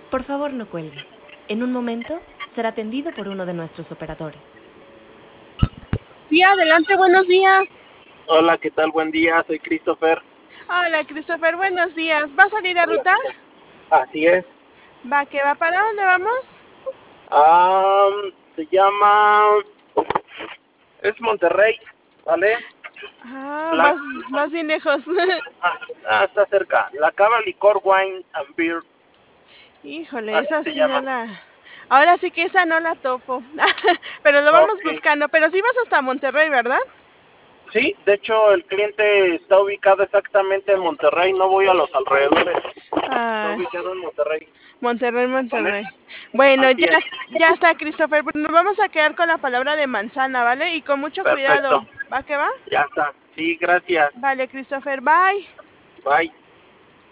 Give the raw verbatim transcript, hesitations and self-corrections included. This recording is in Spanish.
Por favor, no cuelgue. En un momento será atendido por uno de nuestros operadores. Sí, adelante, buenos días. Hola, ¿qué tal? Buen día, soy Christopher. Hola, Christopher, buenos días. ¿Va a salir a ruta? Así es. Va, que va. ¿Para dónde vamos? Um, se llama... Es Monterrey, ¿vale? Ah, La... más, más bien lejos. Ah, está cerca. La Cava Licor Wine and Beer. Híjole, Así esa se sí no llama. la... Ahora sí que esa no la topo. Pero lo vamos Okay. buscando. Pero sí vas hasta Monterrey, ¿verdad? Sí, de hecho el cliente está ubicado exactamente en Monterrey, no voy a los alrededores. Ah, Está ubicado en Monterrey. Monterrey, Monterrey. ¿Vale? Bueno, Así ya, es. ya está, Christopher. Pues nos vamos a quedar con la palabra de manzana, ¿vale? Y con mucho Perfecto. cuidado. ¿Va que va? Ya está. Sí, gracias. Vale, Christopher, bye. Bye.